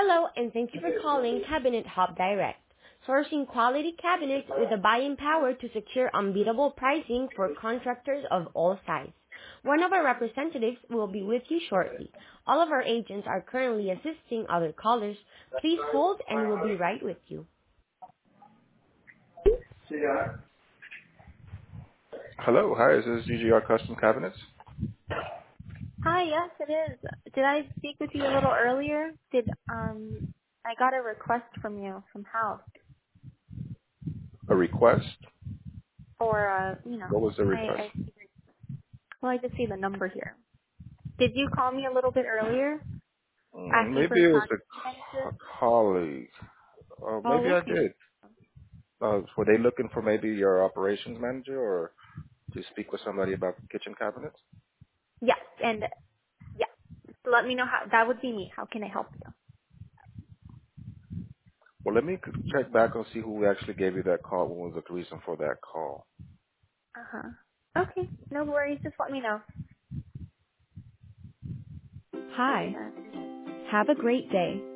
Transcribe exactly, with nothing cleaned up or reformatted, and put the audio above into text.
Hello, and thank you for calling Cabinet Hub Direct, sourcing quality cabinets with the buying power to secure unbeatable pricing for contractors of all sizes. One of our representatives will be with you shortly. All of our agents are currently assisting other callers. Please hold, and we'll be right with you. Hello, hi, is this G G R Custom Cabinets? Hi, yes, it is. Did I speak with you a little earlier? Did um I got a request from you from House A request? or uh you know What was the I request? I well I just see the number here. Did you call me a little bit earlier Mm, asking for maybe it was a project manager? co- colleague. Uh, maybe Oh, I okay. did. Uh, were they looking for maybe your operations manager or to speak with somebody about kitchen cabinets? Yes, and yeah. Let me know how that would be me. How can I help you? Well, let me c- check back and see who actually gave you that call. What was the reason for that call? Uh huh. Okay, no worries. Just let me know. Hi. Have a great day.